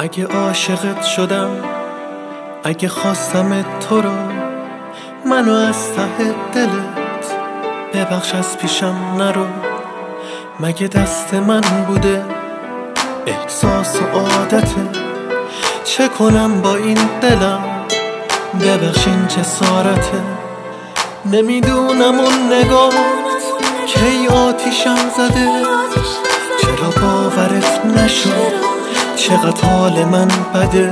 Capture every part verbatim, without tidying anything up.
اگه عاشقت شدم، اگه خواستم تو رو، منو از ته دلت ببخش، از پیشم نرو. مگه دست من بوده احساس و عادته؟ چه کنم با این دلم؟ ببخش این جسارته. نمیدونم اون نگاه کی آتیشم زده، چرا باورت نشد چقدر حال من بده.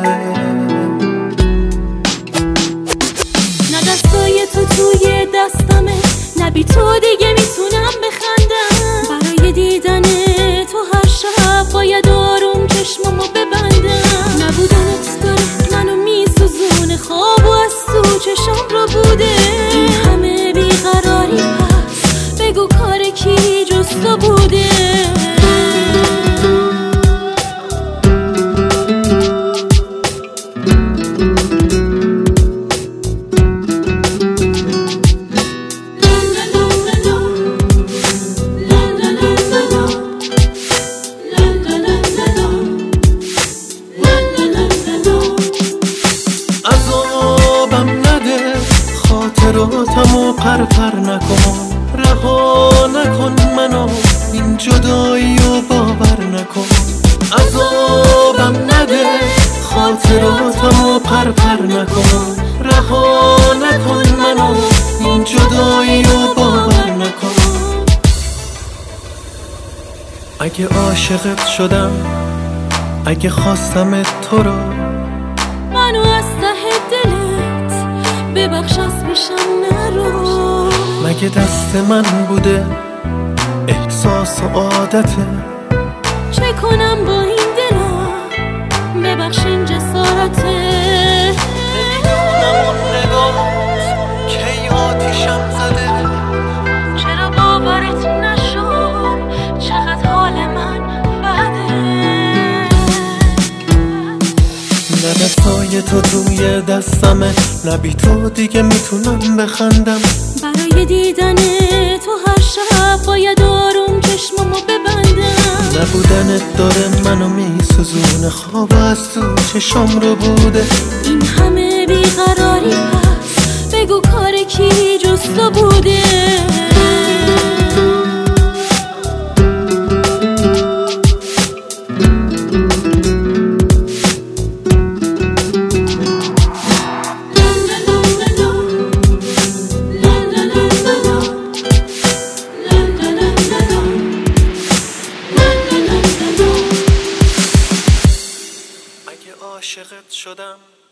نه دستای تو توی دستمه، نه بی تو دیگه میتونم بخندم. برای دیدن تو هر شب باید آروم چشمامو ببندم. نبودنت داره منو میسوزونه، خواب و از تو چشم رو بوده. این همه بیقراری پس بگو کار کی جز تو بوده؟ خاطراتمو پرپر نکن، رها نکن منو، این جدایی و باور نکن. عذابم نده، خاطراتمو پرپر نکن، رها نکن منو، این جدایی و باور نکن. اگه عاشقت شدم، اگه خواستم تو رو، منو از ته دلت ببخش، از پیشم نرو. مگه دست من بوده احساس و عادته؟ چه کنم با این دلم؟ ببخش این جسارته. نمیدونم اون نگاهت کی آتیشم زده، چرا باورت نشد چقدر حال من بده. نه دستای تو توی دستمه، نه بی تو دیگه میتونم بخندم. برای دیدن تو هر شب باید آروم چشمامو ببندم. نبودنت داره منو میسوزونه، خواب از تو چشم رو بوده. این همه بیقراری پس بگو کار کی جز تو بوده؟ عاشقت شدم.